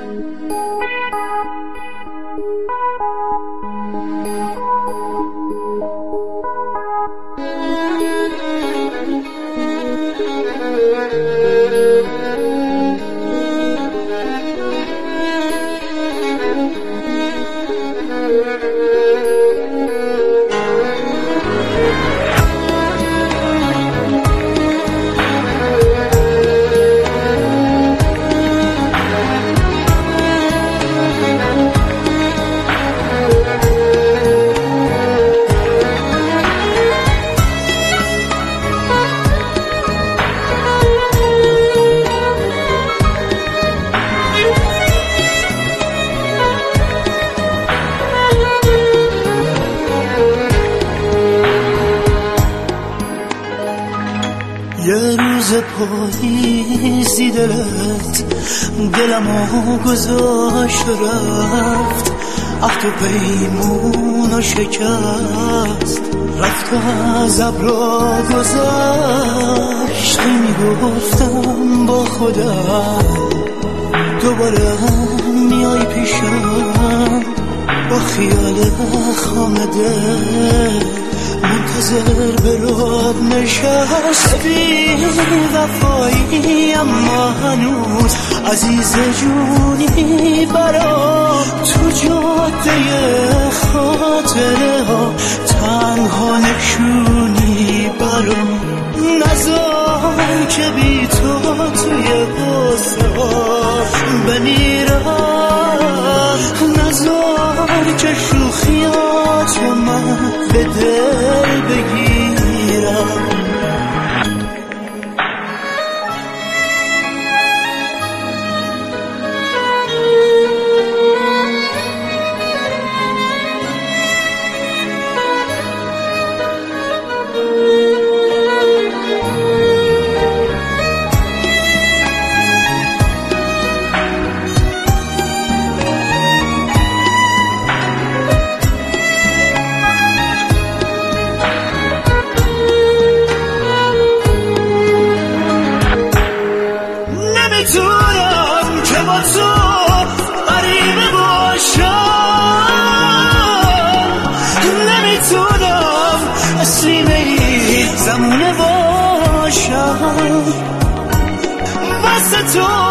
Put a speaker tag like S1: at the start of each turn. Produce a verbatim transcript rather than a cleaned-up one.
S1: یه روز پاییزی دلت دلمو گذاشت رفت، عهد و پیمونو شکست، رفت و از ابرا گذشت. میگفتم با خودم دوباره میای پیشم، با خیال خامده منتظر به راب نشستی. وفایی اما هنوز عزیز جونی برام، تو جاده خاطره ها تنها نشونی برام. نذار که بی تو توی قصه ها بمیرم، نذار که شوخیاتو من به دل بگیرم. نمیتونم که با تو غریبه باشم، نمیتونم سینه ای زمونه باشم، واسه تو